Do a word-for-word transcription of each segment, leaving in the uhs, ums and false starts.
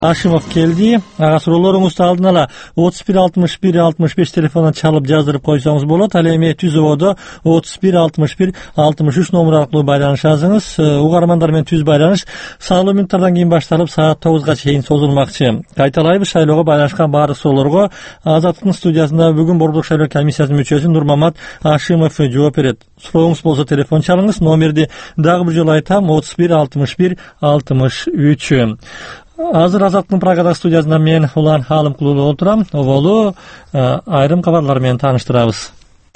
Ашимов келди. Ага суроолоруңузду алдын ала отуз бир алтымыш бир алтымыш беш телефонуна чалып жаздырып койсоңуз болот. Ал эми түзүүдө отуз бир алтымыш бир алтымыш үч номер аркылуу байланышасыңыз. Угармандар менен түз байланыш саалуу мүнөттөрдөн кийин башталып саат тогузга чейин созулмакчы. Кайталайбыз, шайлоого байланышкан баардык суроолорго Азаттыктын студиясында бүгүн Борбордук шайлоо комиссиясынын мүчөсү Нурмамат Ашимов жооп берет. Сурооңуз болсо телефон чалыңыз. Номерди дагы бир жолу айтам: отуз бир алтымыш бир алтымыш үч. Азыр Азаттыктын Прагадагы студиясында мен Улан Халымкулуу отурам. Оболу айрым кабарлар менен тааныштырабыз.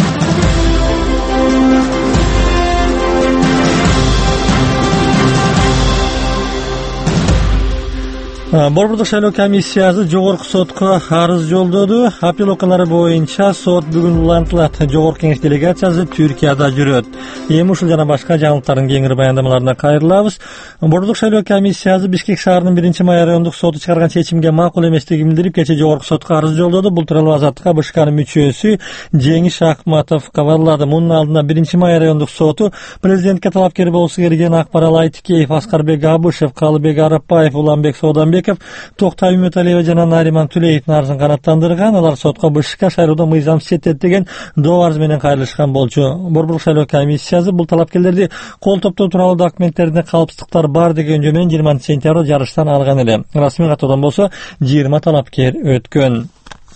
Борбордук шайлоо комиссиясы жогорку сотко арыз жолдоду. Апел окуялары боюнча сот бүгүн улантылат. Жогорку кеңеш делегациясы Түркияда жүрөт. Эми ушул жана башка жаңылыктардын кеңири баяндамаларына кайрылабыз. Борбордук шайлоо комиссиясы Бишкек шаарынын биринчи май райондук соты чыгарган чечимге макул эместигин билдирип, кече жогорку сотко арыз жолдоду. Бул тууралуу Азаттыкка БШКнын мүчөсү Жеңиш Акматов кабарлады. Мунун алдында биринчи май райондук соту президентке талапкер болуусу келген Акбарал Айтикеев, Аскарбек Абышев, Калыбек Арапбаев, Уланбек Сооданбеков, Токтай Үмөталиева жана Нариман Түлеевдин арызын канааттандырган. Алар сотко БШК шайлоодо мыйзамсыз сеттет деген доо арыз менен кайрылышкан болчу. Борбордук шайлоо комиссиясы бул талапкерлерди кол топтоо тууралуу документтеринде калпсыздыктар бар деген жөө менен жыйырманчы сентябрда жарыштан алган эле. Расмий каттоодон болсо жыйырма талапкер өткөн.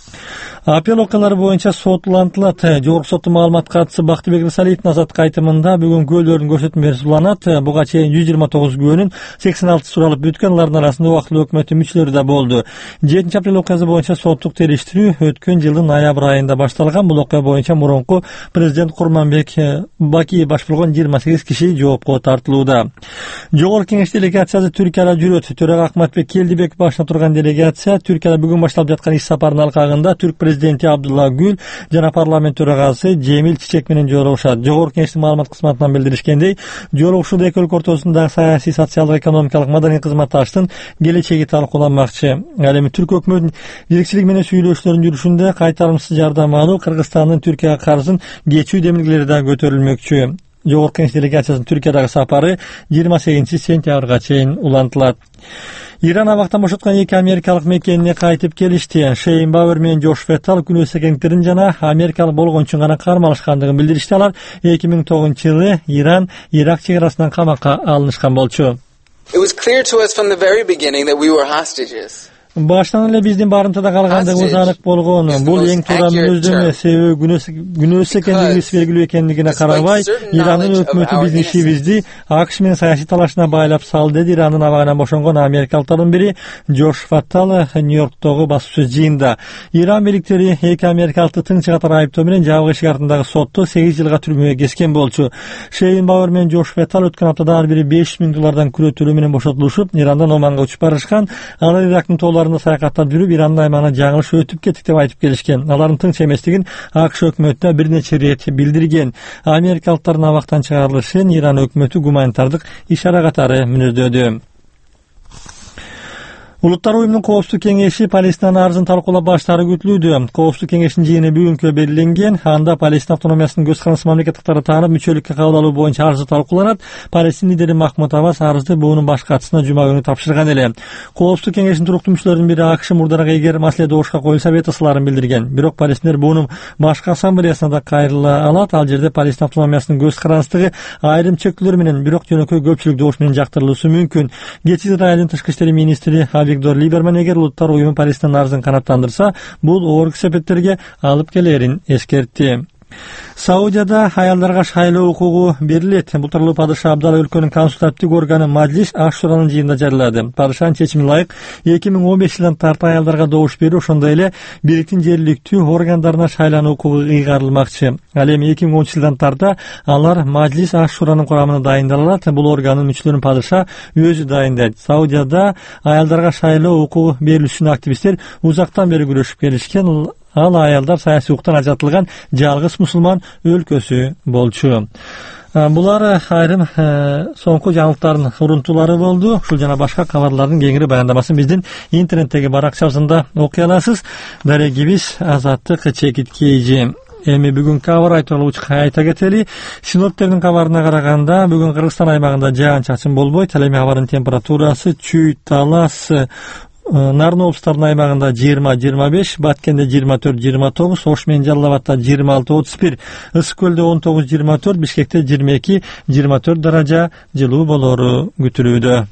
Апел окуялары боюнча сот улантылат. Жогорку соттун маалымат катчысы Бактыбек Рысалиевдин Азаттыкка айтымында бүгүн күбөлөрдүн көрсөтмө берүүсү уланат. Буга чейин жүз жыйырма тогуз күбөнүн сексен алты суралып бүткөн. Алардын арасында убактылуу өкмөттүн мүчөлөрү да болду. жетинчи апрель окуясы боюнча соттук териштирүү өткөн жылдын ноябрь айында башталган. Бул окуя боюнча мурунку президент Курманбек Бакиев баш болгон жыйырма сегиз киши жоопко тартылууда. Жогорку кеңеш делегациясы Түркияда жүрөт. Төрага Акматбек Келдибек башына турган делегация Түркияда бүгүн башталып жаткан иш сапарынын алкагында түрк президенти Абдулла Гүл жана парламент төрагасы Жемил Чичек менен жолугушат. Жогорку кеңештин маалымат кызматынан билдиришкендей, жолугушууда эки өлкө ортосундагы саясий, социалдык, экономикалык, маданий кызматташтын келечеги талкууланмакчы. Ал эми түрк өкмөтүнүн жетекчилиги менен сүйлөшүүлөрдүн жүрүшүндө кайтарымсыз жардам алуу, Кыргызстандын Түркияга карызын кечүү демилгелери да көтөрүлмөкчү. Жогорку кеңеш делегациясынын Түркиядагы сапары жыйырма сегизинчи сентябрга чейин улантылат. Иран абактан бошоткон эки америкалык мекенине кайтып келишти. Шейн Бауэр менен Джош Феттал күнөөс экендиктерин жана америкалык болгон үчүн гана кармалышкандыгын билдиришти. Алар эки миң тогузунчу жылы Иран Ирак чек арасынан камакка алынышкан болчу. It was clear to us from the very beginning that we were hostages. Баштан эле биздин барымтада калгандыгыбыз анык болгон. Бул эң туура мүнөздөмө, себеби күнөөс экендигибиз белгилүү экендигине карабай, Ирандын өкмөтү биздин ишибизди АКШ менен саясий талашына байлап салды, деди Ирандын абагынан бошонгон америкалыктардын бири Джош Феттал Нью-Йорктогу басуу сөз жыйында. Иран бийликтери эки америкалыкты тынчыга тара айыптоо менен жабык эшик артындагы сотто сегиз жылга түрмөгө кескен болчу. Шейн Бауэр менен Джош Феттал өткөн аптада ар бири беш миң доллардан күрөтөлүү менен бошотулушуп, Ирандан Оманга учуп барышкан. Алар Ирактын тоолорунда саякаттап жүрүп, Ирандын аймагына жаңылыш өтүп кеттик деп айтып келишкен. Алардын тынч эместигин АКШ өкмөтүнө бир нече ирет билдирген. Америкалыктардын абактан чыгарылышын Иран өкмөтү гуманитардык ишара катары мүнөздөдү. Улуттар уюмунун коопсуздук кеңеши Палестинанын арызын талкуулап баштаары күтүлүүдө. Коопсуздук кеңешинин жыйыны бүгүнкү белгиленген. Анда Палестин автономиясынын көз карандысы мамлекет катары таанып, мүчөлүккө кабыл алуу боюнча арызы талкууланат. Палестин лидери Махмуд Аббас арызды буунун баш катчысына жума күнү тапшырган эле. Коопсуздук кеңешинин туруктуу мүчөлөрүнүн бири АКШ мурдараак эгер маселе добушка коюлса вето саларын билдирген. Бирок палестиндер буунун башкы ассамблеясына да кайрыла алат. Ал жерде Палестин автономиясынын көз карандысындагы айрым чектүүлөр менен, бирок жөнөкөй көпчүлүк добуш менен жактырылуусу мүмкүн. Кечээ Израилдин тышкы иштер министри Авигдор Либерман эгер улуттар уюму Палестинанын арызын канааттандырса, бул оор кесепеттерге алып келерин эскертти. Саудияда аялдарга шайлоо укугу берилет. Бул тууралуу падыша Абдалла өлкөнүн консультативдик органы Маджлис Аш-Шуранын жыйынында жарыялады. Падышанын чечимине ылайык эки миң он беш жылдан тарта аялдарга добуш берүү, ошондой эле бийликтин жергиликтүү органдарына шайлануу укугу ыйгарылмакчы. Ал эми эки миң онунчу жылдан тарта алар Маджлис Аш-Шуранын курамына дайындалат. Бул органдын мүчөлөрүн падыша өзү дайындайт. Саудияда аялдарга шайлоо укугу берилүүсүнө активисттер узактан бери күрөшүп келишкен. Ал аялдар саясий укуктан ажатылган жалгыз мусулман өлкөсү болчу. Булар айрым соңку жаңылыктардын урунтуулары болду. Ушул жана башка кабарлардын кеңири баяндамасын биздин интернеттеги баракчабызда окуй аласыз. Дарегибиз Азаттык чекиткейжи. Эми бүгүн кабар айтылуу айта кетели. Синоптиктердин кабарына караганда бүгүн Кыргызстан аймагында жаан-чачын болбойт. Ал эми абадын температурасы Чүй, Талас, Нарын облустарынын аймагында жыйырма жыйырма беш, Баткенде жыйырма төрт жыйырма тогуз, Ош менен Жалал Абадта жыйырма алты отуз бир, Ысык көлдө он тогуз жыйырма төрт, Бишкекте жыйырма эки жыйырма төрт даража жылуу болору күтүлүүдө.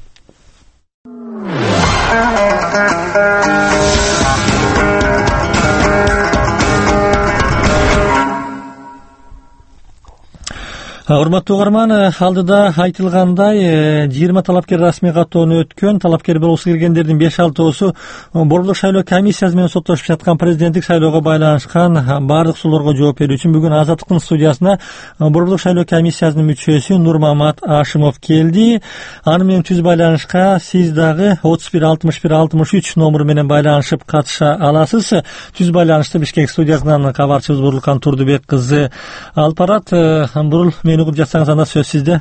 Урматтуу угарман, алдыда айтылгандай жыйырма талапкер расмий каттоону өткөн. Талапкер болуусу келгендердин беш алтоосу борбордук шайлоо комиссиясы менен соттошуп жаткан президенттик шайлоого байланышкан баардык суроолорго жооп берүү үчүн бүгүн Азаттыктын студиясына борбордук шайлоо комиссиясынын мүчөсү Нурмамат Ашимов келди. Аны менен түз байланышка сиз дагы отуз бир алтымыш бир алтымыш үч номуру менен байланышып катыша аласыз. Түз байланышты Бишкек студиясынан кабарчыбыз Бурурлкан Турдубек кызы алып барат. Бурул, угуп жатсаңыз, анда сөз сизде.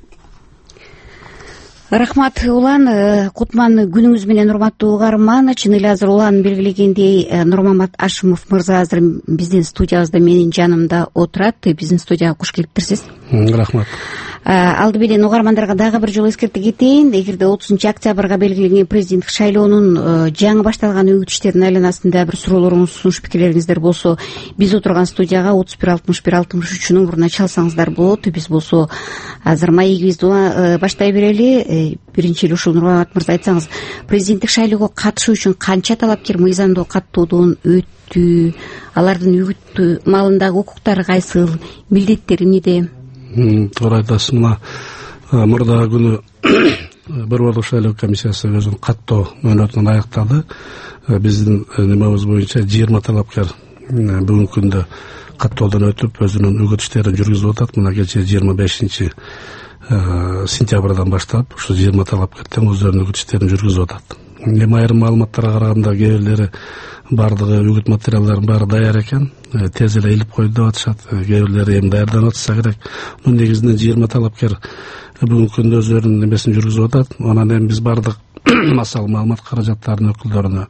Рахмат улан, кутман күнүңүз менен урматтуу угарман. Чын эле азыр улан белгилегендей Нурмамат Ашимов мырза азыр биздин студиябызда менин жанымда отурат. Биздин студияга куш келиптирсиз. Рахмат. Алды менен угармандарга дагы бир жолу эскерте кетейин. Эгерде отузунчу октябрга белгиленген президенттик шайлоонун жаңы башталган үгүт иштеринин айланасында бир суроолоруңуз, сунуш пикирлериңиздер болсо, биз отурган студияга отуз бир алтымыш бир алтымыш үч номуруна чалсаңыздар болот. Биз болсо азыр маегибизди баштай берели. Биринчи эле ушул Нурмамат мырза, айтсаңыз, президенттик шайлоого катышуу үчүн канча талапкер мыйзамдуу каттоодон өттү? Алардын үгүт маалындагы укуктары кайсыл? Милдеттери эмнеде? Туура айтасыз. Мына мурда күнү борбордук шайлоо комиссиясы өзүнүн каттоо мөөнөтүн аяктады. Биздин немебиз боюнча жыйырма талапкер бүгүнкү күндө каттоодон өтүп өзүнүн үгүт иштерин жүргүзүп атат. Мына кечээ жыйырма бешинчи сентябрдан баштап ушу жыйырма талапкер тең өздөрүнүн үгүт иштерин жүргүзүп атат. Эми айрым маалыматтарга караганда кээ бирлери баардыгы үгүт материалдарын баары даяр экен, тез эле илип койду деп атышат. Кээ бирлери эми даярданып атса керек. Мунун негизинен жыйырма талапкер бүгүнкү күндө өздөрүнүн немесин жүргүзүп атат. Анан эми биз баардык массалык маалымат каражаттарынын өкүлдөрүнө,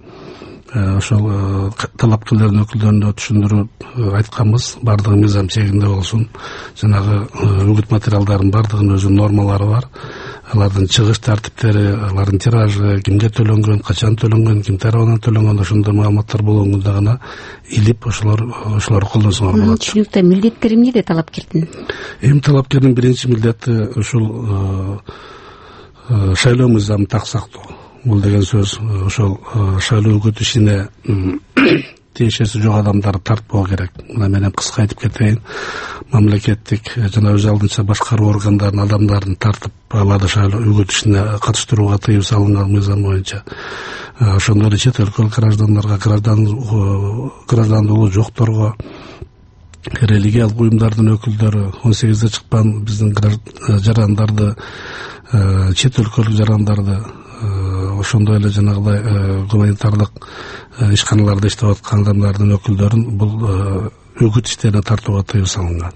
ошол талапкерлердин өкүлдөрүнө түшүндүрүп айтканбыз. Баардыгы мыйзам чегинде болсун. Жанагы үгүт материалдарынын баардыгынын өзүнүн нормалары бар. Алардын чыгыш тартиптери, алардын тиражы, кимге төлөнгөн, качан төлөнгөн, ким тарабынан төлөнгөн, ошондой маалыматтар болгондо гана илип ошолор ошолорду колдонсоңор болот. Түшүнүктүү. Милдеттери эмнеде талапкердин? Эми талапкердин биринчи милдети ушул шайлоо мыйзамын так сактоо. Бул деген сөз ошол шайлоо үгүт ишине тиешеси жок адамдарды тартпоо керек. Мына менен кыска айтып кетейин. Мамлекеттик жана өз алдынча башкаруу органдарынын адамдарын тартып алады шайлоо үгүт ишине катыштырууга тыюу салынган мыйзам боюнча. Ошондой эле чет өлкөлүк граждандарга, граждандуулугу жокторго, религиялык уюмдардын өкүлдөрү, он сегизде чыккан биздин жарандарды, чет өлкөлүк жарандарды, ошондой эле жанагыдай гуманитардык ишканаларда иштеп аткан адамдардын өкүлдөрүн бул үгүт иштерине тартууга тыюу салынган.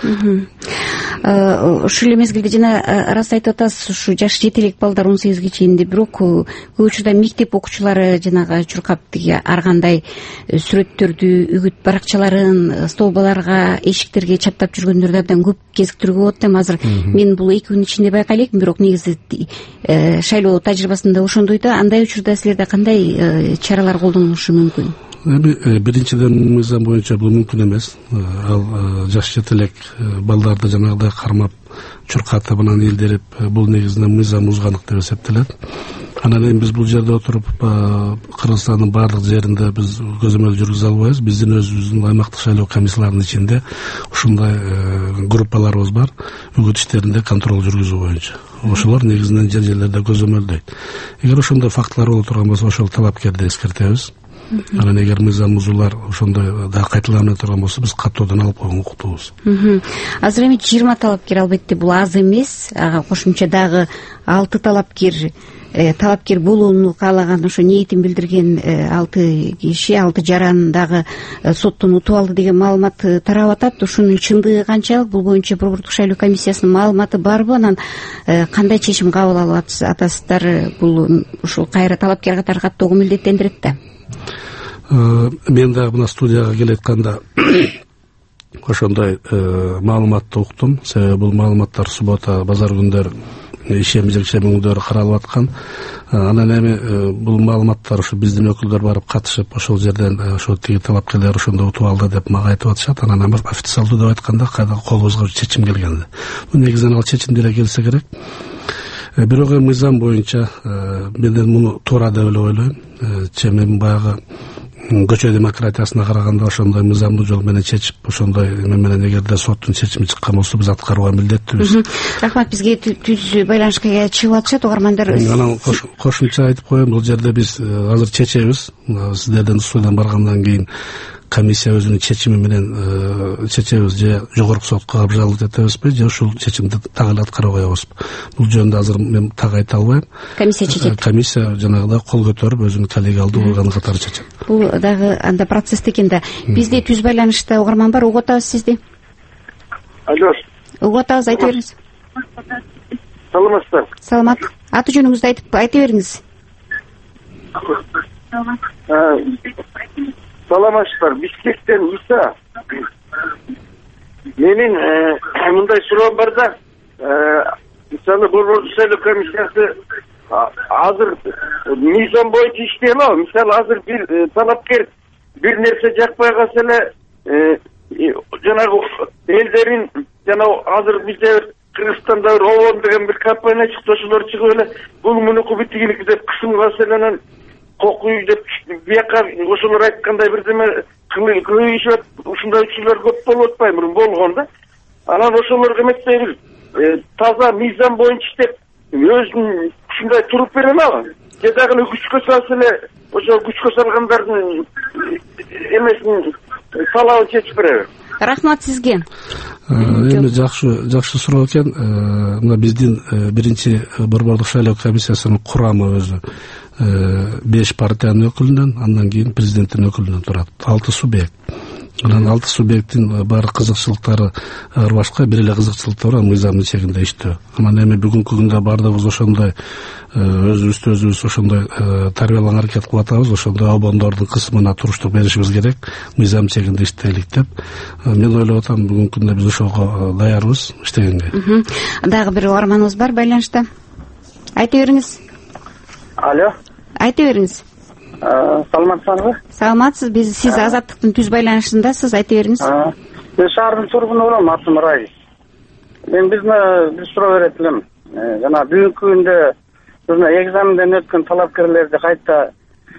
Ушул эле мезгилде жана раст айтып атасыз, ушу жаш жетелек балдар он сегизге чейинде, бирок көп учурда мектеп окуучулары жанагы чуркап тиги ар кандай сүрөттөрдү, үгүт баракчаларын столбаларга, эшиктерге чаптап жүргөндөрдү абдан көп кезиктирүүгө болот. Эми азыр мен бул эки күн ичинде байкай элекмин, бирок негизи шайлоо тажрыйбасында ошондой да. Андай учурда силерде кандай чаралар колдонулушу мүмкүн? Эми биринчиден мыйзам боюнча бул мүмкүн эмес. Ал жаш жетелек балдарды жанагыдай кармап, чуркатып, анан илдирип, бул негизинен мыйзам бузгандык деп эсептелет. Анан эми биз бул жерде отуруп Кыргызстандын баардык жеринде биз көзөмөл жүргүзө албайбыз. Биздин өзүбүздүн аймактык шайлоо комиссияларынын ичинде ушундай группаларыбыз бар, үгүт иштеринде контроль жүргүзүү боюнча. Ошолор негизинен жер жерлерде көзөмөлдөйт. Эгер ошондой фактылар боло турган болсо, ошол талапкерди эскертебиз. Анан эгер мыйзам бузуулар ошондой да кайталана турган болсо, биз каттоодон алып койгон укуктуубуз. Азыр эми жыйырма талапкер, албетте бул аз эмес. Ага кошумча дагы алты талапкер талапкер болууну каалаган, ошо ниетин билдирген алты киши, алты жаран дагы соттон утуп алды деген маалымат тарап атат. Ушунун чындыгы канчалык? Бул боюнча борбордук шайлоо комиссиясынын маалыматы барбы? Анан кандай чечим кабыл алып атасыздар? Бул ушул кайра талапкер катары каттоого милдеттендирет да. Мен дагы мына студияга келетканда ошондой маалыматты уктум. Себеби бул маалыматтар суббота, базар күндөрү ишемиздик чемүңдөрү каралып аткан. Анан эми бул маалыматтар ушу биздин өкүлдөр барып катышып ошол жерден ошо тиги талапкерлер ошондо утуп алды деп мага айтып атышат. Анан официалдуу деп айтканда колубузга чечим келген. Бул негизинен ал чечим деле келсе керек. Бирок эми мыйзам боюнча мен муну туура деп эле ойлойм. Чемим баягы көчө демократиясына караганда ошондой мыйзамдуу жол менен чечип, ошондой эме менен эгерде соттун чечими чыккан болсо биз аткарууга милдеттүүбүз. Рахмат, бизге түз байланышка чыгып атышат угармандар. Анан кошумча айтып коеюн, бул жерде биз азыр чечебиз. Сиздерден студиядан баргандан кийин комиссия өзүнүн чечими менен чечебиз, же жогорку сотко абжалат этебизби, же ушул чечимди так эле аткара коебузбу. Бул жөнүндө азыр мен так айта албайм. Комиссия чечет. Комиссия жанагыдай кол көтөрүп өзүнүн коллегиалдуу органы катары чечет. Бул дагы анда процесс экен да. Бизде түз байланышта угарман бар, угуп атабыз сизди. Алло. Угуп атабыз, айта бериңиз. Саламатсыздар. Саламат. Аты жөнүңүздү айтып айта бериңиз. Саламатсыздар. Бишкектен Иса. Менин мындай суроом бар да, мисалы Борбордук шайлоо комиссиясы азыр мыйзам боюнча иштей алабы? Мисалы азыр бир талапкер бир нерсе жакпай калса эле жанагы элдерин жана азыр бизде Кыргызстанда бир Овон деген бир компания чыкты, ошолор чыгып эле бул мунуку битигилик деп кысым кылса эле анан кокуй деп бияка ошолор айткандай бирдеме кылышып ушундай учурлар көп болуп атпайбы? Болгон да. Анан ошолорго эместейбиз, таза мыйзам боюнча иштеп өзүн ушундай туруп бере алабы? Же дагы күчкө салса эле ошо күчкө салгандардын эмесин талабын чечип береби? Рахмат сизге. Эми жакшы жакшы суроо экен. Мына биздин биринчи Борбордук шайлоо комиссиясынын курамы өзү беш партиянын өкүлүнөн, андан кийин президенттин өкүлүнөн турат. алты субъект. Анан алты субъекттин баары кызыкчылыктары ар башка, бир эле кызыкчылыктары бар, мыйзамдын чегинде иштөө. Анан эми бүгүнкү күндө баардыгыбыз ошондой өзүбүздү өзүбүз ошондой тарбияланга аракет кылып атабыз, ошондой обондордун кысымына туруштук беришибиз керек, мыйзам чегинде иштейлик деп. Мен ойлоп атам, бүгүнкү күндө биз ошого даярбыз иштегенге. Дагы бир угарманыбыз бар байланышта. Айта бериңиз. Алло. Айта бериңиз. Саламатсызбы? Саламатсыз. Биз сиз Азаттыктын түз байланышындасыз. Айта бериңиз. Мен шаардын тургуну болом, атым Рай. Мен бизне бир суроо берет элем. Жана бүгүнкү күндө бизне экзаменден өткөн талапкерлерди кайта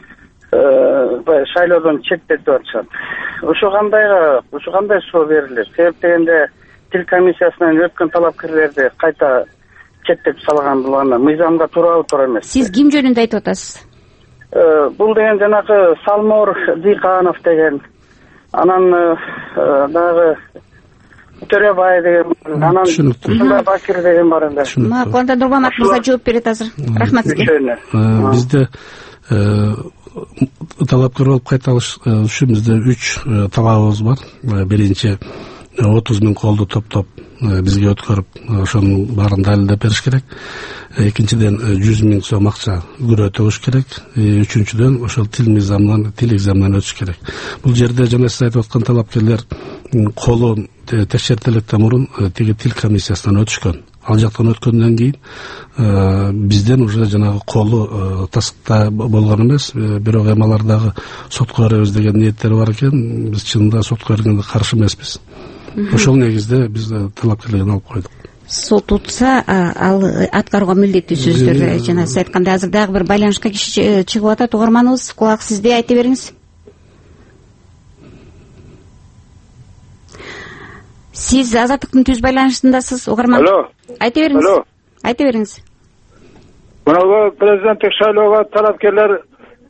шайлоодон четтетип атышат. Ошо кандайга, ошо кандай суроо берилет? Себеп дегенде тил комиссиясынан өткөн талапкерлерди кайта четтетип салган булганда мыйзамга туурабы, туура эмес? Сиз ким жөнүндө айтып атасыз? Бул деген жанагы Салмор Дыйканов деген, анан дагы Төрөбай деген, анан Сунда Бакир деген бар эле. Маконда Нурмамат мырза жооп берет азыр. Рахмат сизге. Бизде талапкер болуп кайталыш үчүн бизде үч талабыбыз бар. Биринчи отуз миң колду топтоп бизге өткөрүп ошонун баарын далилдеп бериш керек. Экинчиден жүз миң сом акча күрөө төгүш керек. Үчүнчүдөн ошол тил мыйзамынан, тил экзаменинен өтүш керек. Бул жерде жана сиз айтып аткан талапкерлер колу текшертиликтен мурун тиги тил комиссиясынан өтүшкөн. Ал жактан өткөндөн кийин бизден уже жанагы колу тасыкта болгон эмес, бирок эми алардагы сотко беребиз деген ниеттери бар экен. Биз чынында сотко бергенде каршы эмеспиз. Ошол негизде биз талапкерлерин алып койдук. Сот утса, ал аткарууга милдеттүү сөздөр. Жана сиз айткандай азыр дагы бир байланышка киши чыгып атат. Угарманыбыз, кулак сизде, айта бериңиз. Сиз Азаттыктын түз байланышындасыз, угарман. Алло. Айта бериңиз. Алло. Айта бериңиз. Мына президенттик шайлоого талапкерлер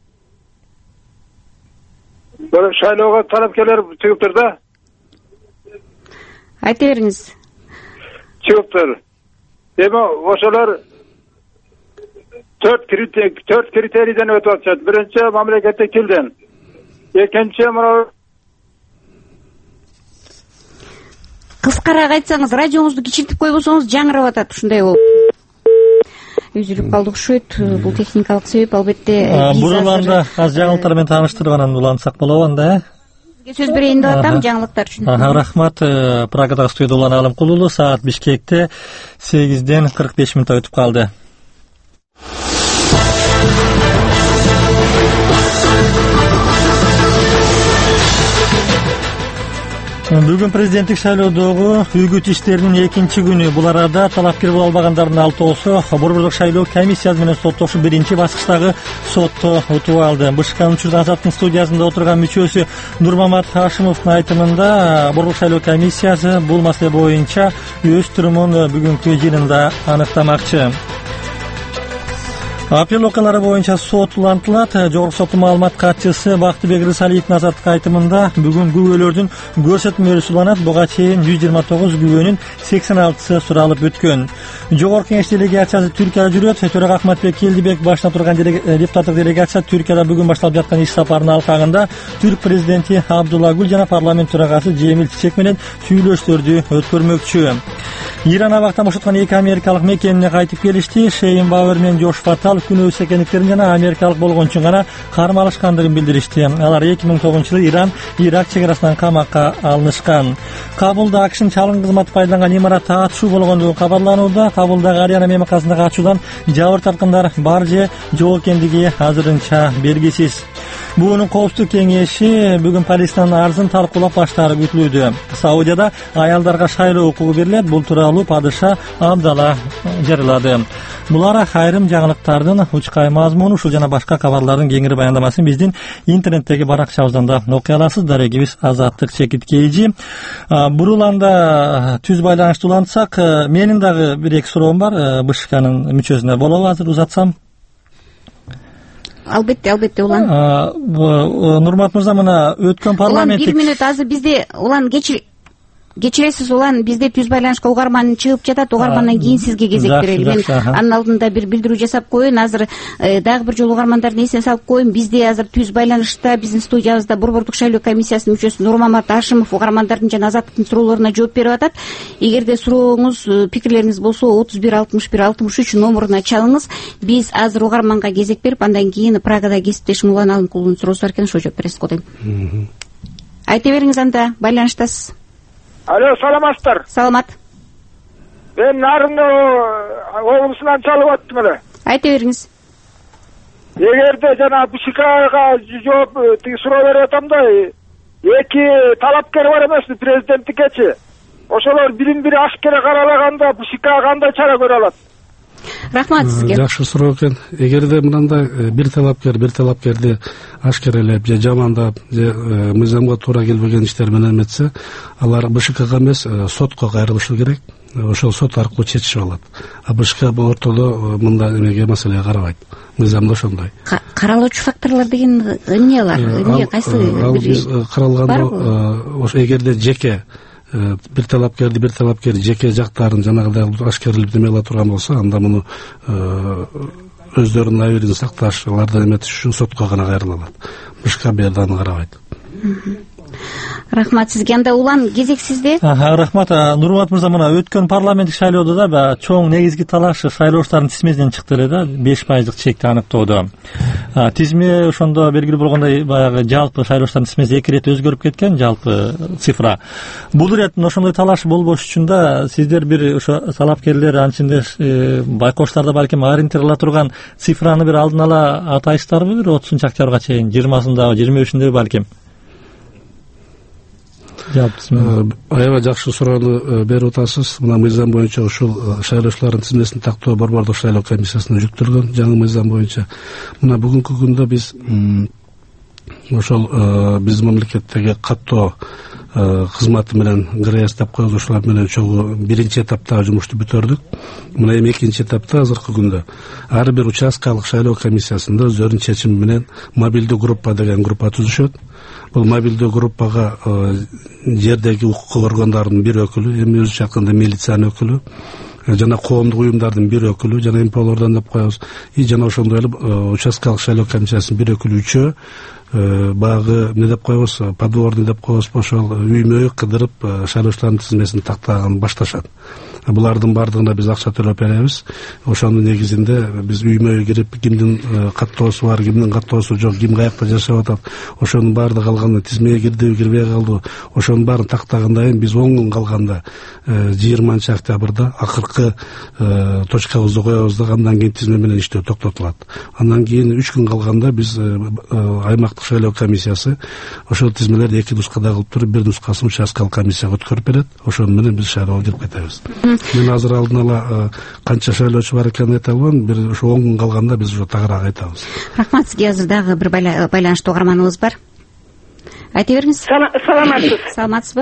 бир шайлоого талапкерлер чыгыптыр да. Айта бериңиз. Чыгыптыр. Эми ошолор төрт критерий, төрт критерийден өтүп атышат. Биринчи мамлекеттик тилден. Экинчи мына кыскараак айтсаңыз, радиоңузду кичилтип койбосоңуз жаңырап атат, ушундай болуп. Үзүлүп калды окшойт. Бул техникалык себеп, албетте. Буруланда аз жаңылыктар менен тааныштырып анан улантсак болобу анда, э? Сөз берейин деп атам жаңылыктар үчүн. Рахмат. Прагадагы студияда улан Алым Кулулу. Саат Бишкекте сегизден кырк беш мүнөт өтүп калды. Бүгүн президенттик шайлоодогу үгүт иштеринин экинчи күнү. Бул арада талапкер боло албагандардын алтоосу Борбордук шайлоо комиссиясы менен соттошу биринчи баскычтагы сотто утуп алды. БШКнын учурда Азаттын студиясында отурган мүчөсү Нурмамат Хашимовдун айтымында Борбордук шайлоо комиссиясы бул маселе боюнча өз турумун бүгүнкү жыйынында аныктамакчы. Апрель окуялары боюнча сот улантылат. Жогорку соттун маалымат катчысы Бактыбек Рысалиевдин Азаттыкка айтымында бүгүн күбөлөрдүн көрсөтмөлөрү уланат. Буга чейин жүз жыйырма тогуз күбөнүн сексен алтысы суралып өткөн. Жогорку Кеңеш делегациясы Түркияда жүрөт. Төрага Ахматбек Келдибек башына турган депутаттык делегация Түркияда бүгүн башталып жаткан иш сапарынын алкагында Түрк президенти Абдулла Гүл жана парламент төрагасы Жемил Чичек менен сүйлөштөрдү өткөрмөкчү. Иран абактан бошоткон эки америкалык мекенине кайтып келишти. Шейн Бауэр менен Жош Фатал күнөөс экендиктерин жана америкалык болгон үчүн гана кармалышкандыгын билдиришти. Алар эки миң тогузунчу жылы Иран Ирак чек арасынан камакка алынышкан. Кабулда АКШнын чалгын кызматы пайдаланган имаратта атышуу болгондугу кабарланууда. Кабулдагы Ариана мейманканасындагы ачуудан жабыр тарткандар бар же жок экендиги азырынча белгисиз. Буунун коопсуздук кеңеши бүгүн Палестинанын арзын талкуулап баштаары күтүлүүдө. Саудияда аялдарга шайлоо укугу берилет. Бул тууралуу падыша Абдалла жарыялады. Булар айрым жаңылыктардын учкай мазмуну, ушул жана башка кабарлардын кеңири баяндамасын биздин интернеттеги баракчабыздан да окуй аласыз. Дарегибиз Азаттык чекит кейжи. Буруланда түз байланышты улантсак, менин дагы бир эки суроом бар. БШКнын мүчөсүнө болобу азыр узатсам? Албетте, албетте улан. Нурмат мырза, мына өткөн парламенттик... Улан, бир мүнөт азыр бизде, улан, кечир... Кечиресиз, улан, бизде түз байланышка угарман чыгып жатат, угармандан кийин сизге кезек берели. Мен анын алдында бир билдирүү жасап коеюн. Азыр дагы бир жолу угармандардын эсине салып коеюн. Бизде азыр түз байланышта биздин студиябызда Борбордук шайлоо комиссиясынын мүчөсү Нурмамат Хашимов угармандардын жана Азаттыктын суроолоруна жооп берип атат. Эгерде сурооңуз, пикирлериңиз болсо отуз бир алтымыш бир алтымыш үч номуруна чалыңыз. Биз азыр угарманга кезек берип, андан кийин Прагада кесиптешим Улан Алым Кулунун суроосу бар экен, ошого жооп бересиз го дейм. Айта бериңиз, анда байланыштасыз. Алло, саламатсыздар. Саламат. Мен Нарынды облусунан чалып аттым эле. Айта бериңиз. Эгерде жана БШКга жооп тиги суроо берип атам да, эки талапкер бар эмеспи президенттикечи. Ошолор бирин-бири ашкере каралаганда БШК кандай чара көрө алат? Рахмат сизге. Жакшы суроо экен. Эгерде мындай бир талапкер бир талапкерди ашкерелеп же жамандап же мыйзамга туура келбеген иштер менен эметсе, алар БШКга эмес, сотко кайрылышы керек. Ошол сот аркылуу чечишип алат. А БШК бул ортодо мындай эмеге маселеге карабайт. Мыйзамда ошондой. Каралуучу факторлор деген эмне алар? Эмне кайсы? Ал биз каралганда ошо эгерде жеке бир талапкерди бир талапкер жеке жактарын жанагыдай ашкерелеп демеле турган болсо, анда муну өздөрүнүн абийирин сакташ, алардан эметиш үчүн сотко гана кайрыла алат. БШК бердан карабайт. Рахмат сизге. Анда Улан, кезек сизде. Рахмат. Нурмат мырза, мына өткөн парламенттик шайлоодо да чоң негизги талаш шайлоочулардын тизмесинен чыкты эле да, беш пайыздык чекти аныктоодо. Тизме ошондо белгилүү болгондой баягы жалпы шайлоочулардын тизмеси эки ирет өзгөрүп кеткен, жалпы цифра. Бул ирет ошондой талаш болбош үчүн да сиздер бир ошо талапкерлер анчында байкоштарда балким ориентировала турган цифраны бир алдын ала атайсыздарбы, бир отузунчу октябрга чейин, жыйырмасындабы, жыйырма үчүндө балким? Аябай жакшы суроону берип атасыз. Мына мыйзам боюнча ушул шайлоочулардын тизмесин тактоо Борбордук шайлоо комиссиясына жүктөлгөн жаңы мыйзам боюнча. Мына бүгүнкү күндө биз ошол биз мамлекеттеги каттоо кызматы менен ГРС деп коебуз, ошолар менен чогуу биринчи этаптагы жумушту бүтөрдүк. Мына эми экинчи этапта азыркы күндө ар бир участкалык шайлоо комиссиясында өздөрүнүн чечими менен мобилдүү группа деген группа түзүшөт. Бул мобилдүү группага жердеги укук органдарынын бир өкүлү, эми өзүнчө айтканда милициянын өкүлү, жана коомдук уюмдардын бир өкүлү, жана МПОлордон деп коебуз, и жана ошондой эле участкалык шайлоо комиссиясынын бир өкүлү үчөө багы эмне деп коебуз, подворный деп коебуз, ошол үймө кыдырып шайлоочулардын тизмесин тактаган башташат. булардын баардыгына биз акча төлөп беребиз. Ошонун негизинде биз үймө кирип кимдин каттоосу бар, кимдин каттоосу жок, ким каякта жашап атат, ошонун баардыгы калганда тизмеге кирдиби, кирбей калды, ошонун баарын тактагандан кийин биз он күн калганда жыйырманчы октябрда акыркы точкабызды коебуз да андан кийин тизме менен иштөө токтотулат. Андан кийин үч күн калганда биз аймактык шайлоо комиссиясы ошол тизмелерди эки нускада кылып туруп, бир нускасын участкалык комиссияга өткөрүп берет. Ошону менен биз шайлоого кирип кетебиз. Мен азыр алдын ала канча шайлоочу бар экенин айта албайм. Бир ошо он күн калганда биз уже тагыраак айтабыз. Рахмат сизге. Азыр дагы бир байланышта угарманыбыз бар. Айта бериңиз. Саламатсыз. Саламатсызбы?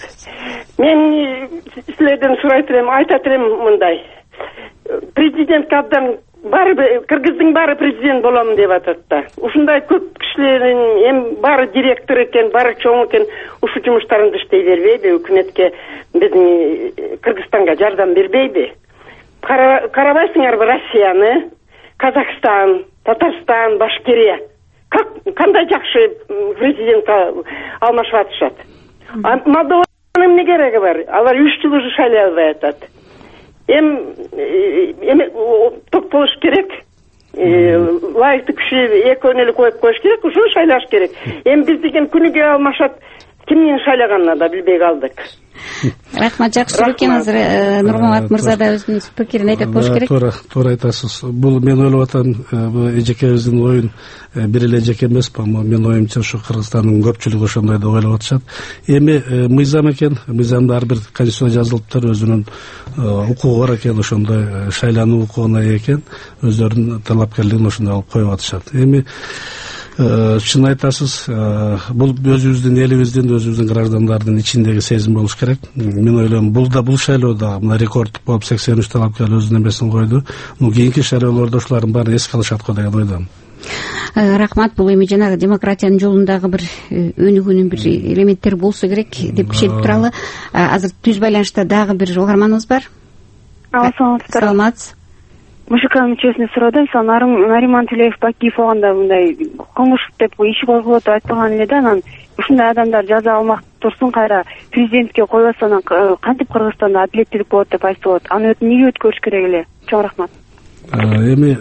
Мен силерден сурайт элем, айтат элем мындай. Президентке абдан баары Кыргыздын баары президент болом деп атат да. Ушундай көп кишилердин эми баары директор экен, баары чоң экен, ушу жумуштарынды иштей бербейби? Өкмөткө биздин Кыргызстанга жардам бербейби? Карабайсыңарбы Россияны, Казакстан, Татарстан, Башкирия как кандай жакшы президентке алмашып атышат. Молдованын эмне кереги бар? Алар үч жыл уже шайлай албай атат. Эми эми токтолуш керек. Лайыктуу киши экөөнү эле коюп коюш керек, ушуну шайлаш керек. Эми биз деген күнүгө алмашат, кимдин шайлаганына да билбей калдык. Рахмат, жакшы экен. Азыр Нурмамат мырза да өзүнүн пикирин айтып болуш керек. Туура, туура айтасыз. Бул мен ойлоп атам, бул эжекебиздин оюн бир эле эжеке эмес, мен оюмча ушу Кыргызстандын көпчүлүгү ошондой деп ойлоп атышат. Эми мыйзам экен, мыйзамда ар бир конституцияда жазылыптыр, өзүнүн укугу бар экен, ошондой шайлануу укугуна ээ экен, өздөрүнүн талапкерлигин ошондой алып коюп атышат. Эми чын айтасыз, бул өзүбүздүн элибиздин, өзүбүздүн граждандардын ичиндеги сезим болуш керек. Мен ойлойм, бул да бул шайлоодо мына рекордтук болуп сексен үч талапкер өзүнүн эмесин койду. Ну кийинки шайлоолордо ушулардын баарын эске алышат го деген ойдомун. Рахмат. Бул эми жанагы демократиянын жолундагы бир өнүгүүнүн бир элементтери болсо керек деп ишенип туралы. Азыр түз байланышта дагы бир угарманыбыз бар. Саламатсыздар. Саламатсыз. МШК мүчөсүнө сурады, мисалы Нариман Тилеев Бакиев болгондо мындай коңуш деп иш козголот деп айтпаган эле да, анан ушундай адамдар жаза алмак турсун, кайра президентке койбосо анан кантип Кыргызстанда адилеттүүлүк болот деп айтса болот. Аны эмнеге өткөрүш керек эле? Чоң рахмат. Эми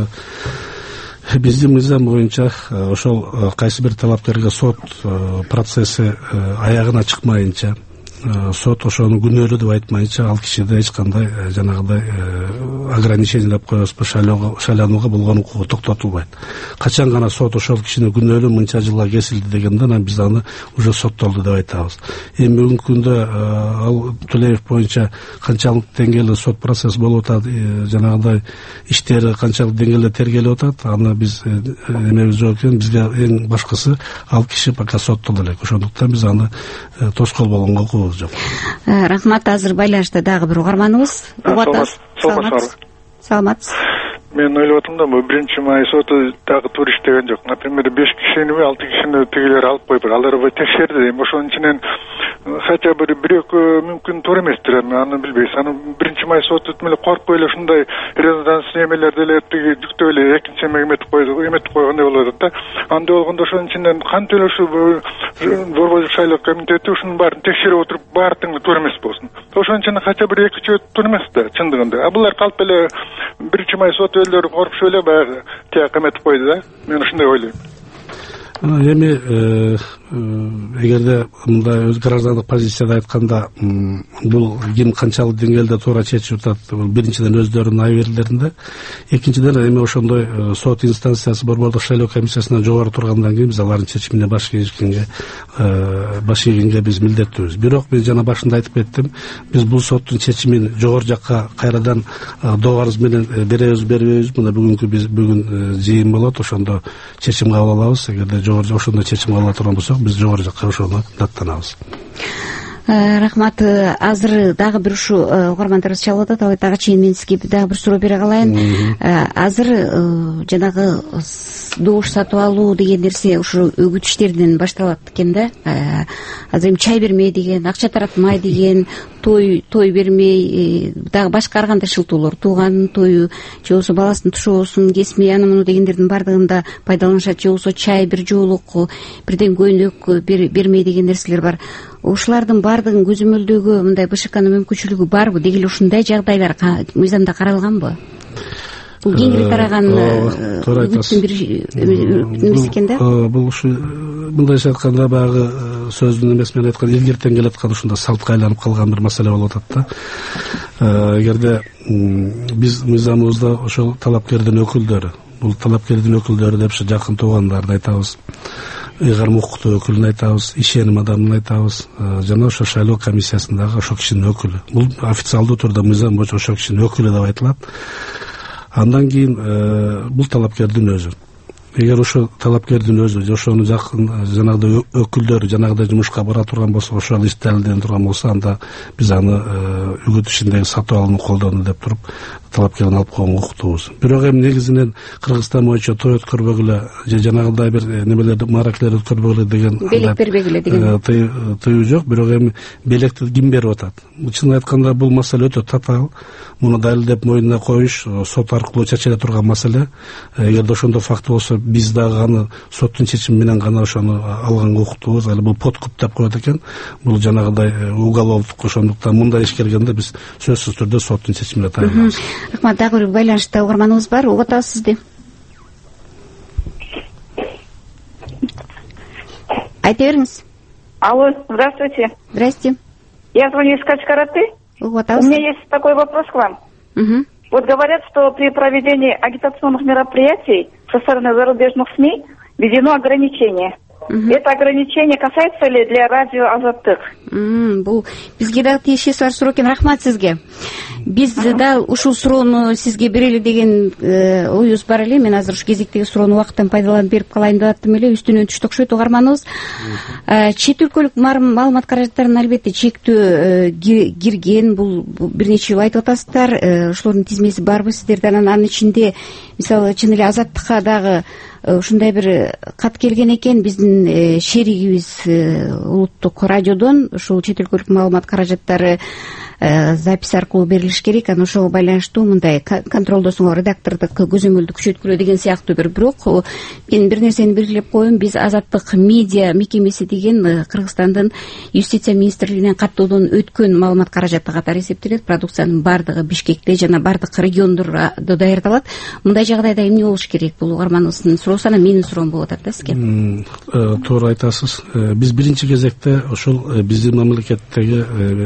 биздин мыйзам боюнча ошол кайсы бир талапкерге сот процесси аягына чыкмайынча, сот ошону күнөөлүү деп айтмайынча, ал кишиде эч кандай жанагыдай ограничениялап коебузбу, шайланууга болгон укугу токтотулбайт. Качан гана сот ошол кишини күнөөлүү мынча жылга кесилди дегенде, анан биз аны уже соттолду деп айтабыз. Эми бүгүнкү күндө ал Тулеев боюнча канчалык деңгээлде сот процесс болуп атат, жанагыдай иштери канчалык деңгээлде тергелип атат, аны биз эмебиз жок экен. Бизге эң башкысы ал киши пока соттолду элек. Ошондуктан биз аны тоскоол болгонго укугубуз жок. Рахмат. Азыр байланышта дагы бир угарманыбыз. Саламатсыз. Саламатсыз. Мен ойлоп атам да, бул биринчи май соту дагы туура иштеген жок. Например, беш кишини, алты кишини тигилер алып коюп, алар текшерди. Эми ошонун ичинен хотя бы бир экөө мүмкүн туура эместир, аны билбейсиз. Аны биринчи май соту эле коркпой эле ушундай резонанс эмелерди эле тиги жүктөп эле экинчи эмеге эметип койду, эметип койгондой болуп атат да. Андай болгондо ошонун ичинен кантип эле ушу Борбордук шайлоо комитети ушунун баарын текшерип отуруп, баардыгы туура эмес болсун. Ошонун үчүн хотя бы эки үчөө туура эмес да, чындыгында. А булар калп эле биринчи май соту өлөр коркуп эле баягы тияк эметип койду да. Мен ушундай ойлойм. Эми эгерде мындай өз граждандык позицияда айтканда, бул ким канчалык деңгээлде туура чечип атат, бул биринчиден өздөрүнүн айберлеринде, экинчиден эми ошондой сот инстанциясы Борбордук шайлоо комиссиясынан жогору тургандан кийин биз алардын чечимине баш ийишкенге баш ийгенге биз милдеттүүбүз. Бирок мен жана башында айтып кеттим, биз бул соттун чечимин жогору жакка кайрадан доорубуз менен беребиз, бербейбиз. Мына бүгүнкү биз бүгүн жыйын болот, ошондо чечим кабыл алабыз. Эгерде жогору ошондой чечим кабыл ала турган болсок, биз жогору жакка ошону даттанабыз. Рахмат. Азыр дагы бир ушу угармандарыбыз чалып атат. Ал дагы чейин мен сизге дагы бир суроо бере калайын. Азыр жанагы добуш сатып алуу деген нерсе ушу өгүт иштеринен башталат экен да. Азыр эми чай бермей деген, акча таратмай деген, той той бермей, дагы башка ар кандай шылтоолор, тууганын тою, же болбосо баласынын тушоосун кесмей, аны муну дегендердин баардыгында пайдаланышат, же болбосо чай бир жоолук, бирден көйнөк бермей деген нерселер бар. ушулардын баардыгын көзөмөлдөөгө мындай БШКнын мүмкүнчүлүгү барбы? Деги эле ушундай жагдайлар мыйзамда каралганбы? Бул кеңири тараган үгүттүн бир немеси экен да. Бул ушу мындайча айтканда баягы сөздүн эмеси менен айтканда илгертен келаткан ушундай салтка айланып калган бир маселе болуп атат да. Эгерде биз мыйзамыбызда ошол талапкердин өкүлдөрү, бул талапкердин өкүлдөрү деп ушу жакын туугандарды айтабыз, ыйгарым укуктуу өкүлүн айтабыз, ишеним адамын айтабыз, жана ошо шайлоо комиссиясындагы ошол кишинин өкүлү. Бул официалдуу турда мыйзам боюнча ошол кишинин өкүлү деп айтылат. Андан кийин бул талапкердин өзү. Эгер ошо талапкердин өзү же ошонун жакын жанагыдай өкүлдөрү жанагыдай жумушка бара турган болсо, ошол иш далилдене турган болсо, анда биз аны үгүт ишиндеги сатып алууну колдону деп туруп талапкердин алып койгонго укуктуубуз. Бирок эми негизинен Кыргызстан боюнча той өткөрбөгүлө же жанагыдай бир немелерди маракелер өткөрбөгүлө деген белек бербегиле деген тыюу жок. Бирок эми белекти ким берип атат? Чынын айтканда бул маселе өтө татаал. Муну далилдеп мойнуна коюш сот аркылуу чечиле турган маселе. Эгерде ошондой факт болсо, биз дагы аны соттун чечими менен гана ошону алганга укуктуубуз. Али бул подкуп деп коет экен. Бул жанагыдай уголовдук, ошондуктан мындай иш келгенде биз сөзсүз түрдө соттун чечимине таянабыз. Рахмат. Дагы бир байланышта угарманыбыз бар. Угуп атабыз сизди. Айта бериңиз. Алло, здравствуйте. Здрасте. Я звоню из Качкараты. Угуп атабыз. У меня есть такой вопрос к вам. Угу. Вот говорят, что при проведении агитационных мероприятий со стороны зарубежных СМИ введено ограничение. Угу. Это ограничение касается ли для радио Азаттык? Бул бизге дагы тиешеси бар суроо экен. Рахмат сизге. Биз да ушул суроону сизге берели деген оюбуз бар эле. Мен азыр ушу кезектеги суроону убакыттан пайдаланып берип калайын деп аттым эле. Үстүнөн түштү окшойт угарманыбыз. Чет өлкөлүк маалымат каражаттарын албетте чектөө кирген. Бул бир нече жыл айтып атасыздар. Ошолордун тизмеси барбы сиздерде? Анын ичинде мисалы чын эле Азаттыкка дагы ушундай бир кат келген экен. Биздин шеригибиз улуттук радиодон ушул чет өлкөлүк маалымат каражаттары запись аркылуу берилиш керек. Анан ошого байланыштуу мындай контролдосуңор редактордук көзөмөлдү күчөткүлө деген сыяктуу бир бирок мен бир нерсени белгилеп коеюн. Биз Азаттык медиа мекемеси деген Кыргызстандын юстиция министрлигинен каттоодон өткөн маалымат каражаты катары эсептелет. Продукциянын баардыгы Бишкекте жана баардык региондордо даярдалат. Мындай жагдайда эмне болуш керек? Бул угарманыбыздын суроосу, анан менин суроом болуп атат да сизге. Туура айтасыз. Биз биринчи кезекте ошол биздин мамлекеттеги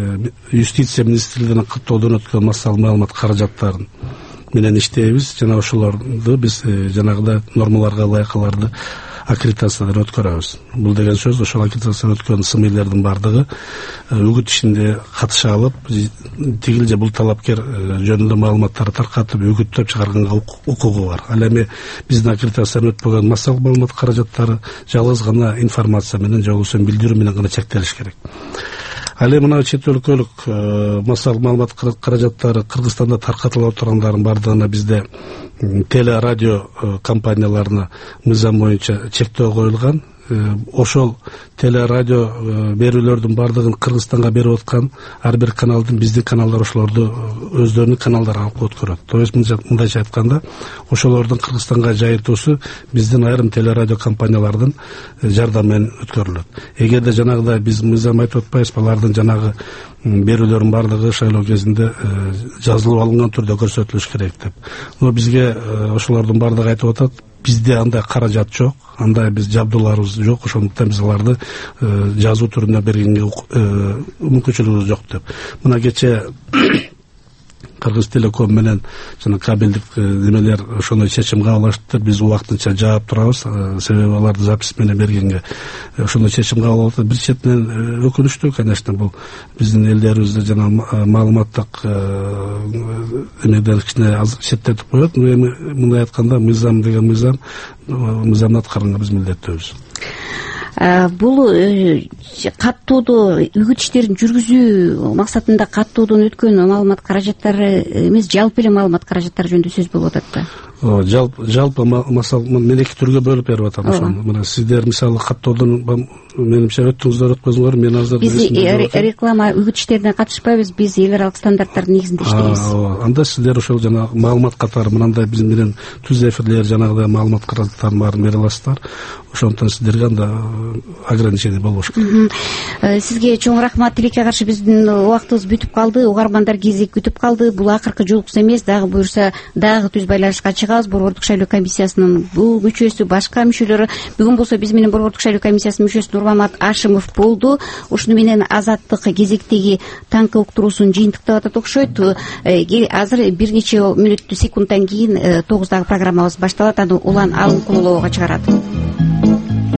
юстиция министрлигинен каттоодон өткөн массалык маалымат каражаттарын менен иштейбиз. Жана ошолорду биз жанагыдай нормаларга ылайык аларды аккредитациядан өткөрөбүз. Бул деген сөз ошол аккредитациядан өткөн сымыйлардын баардыгы үгүт ишинде катыша алып, тигил же бул талапкер жөнүндө маалыматтарды таркатып үгүттөп чыгарганга укугу бар. Ал эми биздин аккредитациядан өтпөгөн массалык маалымат каражаттары жалгыз гана информация менен же болбосо билдирүү менен гана чектелиш керек. Ал эми мына чет өлкөлүк массалык маалымат каражаттары Кыргызстанда таркатыла тургандардын баардыгына бизде теле радио компанияларына мыйзам боюнча чектөө коюлган. Ошол теле радио берүүлөрдүн баардыгын Кыргызстанга берип аткан ар бир каналдын биздин каналдар ошолорду өздөрүнүн каналдары аркылуу өткөрөт. То есть мындайча айтканда ошолордун Кыргызстанга жайылтуусу биздин айрым теле радио компаниялардын жардамы менен өткөрүлөт. Эгерде жанагыдай биз мыйзам айтып атпайбыз, алардын жанагы берүүлөрдүн баардыгы шайлоо кезинде жазылып алынган түрдө көрсөтүлүш керек деп. Но бизге ошолордун баардыгы айтып атат, бизде андай каражат жок, андай биз жабдууларыбыз жок, ошондуктан биз аларды жазуу түрүндө бергенге мүмкүнчүлүгүбүз жок деп. Мына кече Кыргыз Телеком менен жана кабелдик немелер ошондой чечим кабыл алышты. Биз убактынча жаап турабыз, себеби аларды запись менен бергенге ошондой чечим кабыл алып. Бир четинен өкүнүчтүү, конечно, бул биздин элдерибизде жана маалыматтык эмеден кичине аз четтетип коет. Эми мындай айтканда мыйзам деген мыйзам, мыйзамды аткарганга биз милдеттүүбүз. Бул каттоодо үгүт иштерин жүргүзүү максатында каттоодон өткөн маалымат каражаттары эмес, жалпы эле маалымат каражаттары жөнүндө сөз болуп атат да. Жалпы жалпы масал мен эки түргө бөлүп берип атам ошону. Мына сиздер мисалы каттоодон менимче өттүңүздөр өткөзүңөр, мен азыр биз реклама үгүт иштерине катышпайбыз, биз эл аралык стандарттардын негизинде иштейбиз. Анда сиздер ошол жана маалымат катары мындай биз менен түз эфирлер жанагыдай маалымат каражаттарын баарын бере аласыздар. Ошондуктан сиздерге анда ограничение болбош керек. Сизге чоң рахмат. Тилекке каршы биздин убактыбыз бүтүп калды. Угармандар кезек күтүп калды. Бул акыркы жолукуса эмес, дагы буюрса дагы түз байланышка чыгабыз. Борбордук шайлоо комиссиясынын бул мүчөсү, башка мүчөлөрү. Бүгүн болсо биз менен Борбордук шайлоо комиссиясынын мүчөсү Нурмамат Ашимов болду. Ушуну менен Азаттык кезектеги таңкы уктуруусун жыйынтыктап атат окшойт. Азыр бир нече мүнөттүү секундтан кийин тогуздагы программабыз башталат. Аны Улан Алымкуловго чыгарат.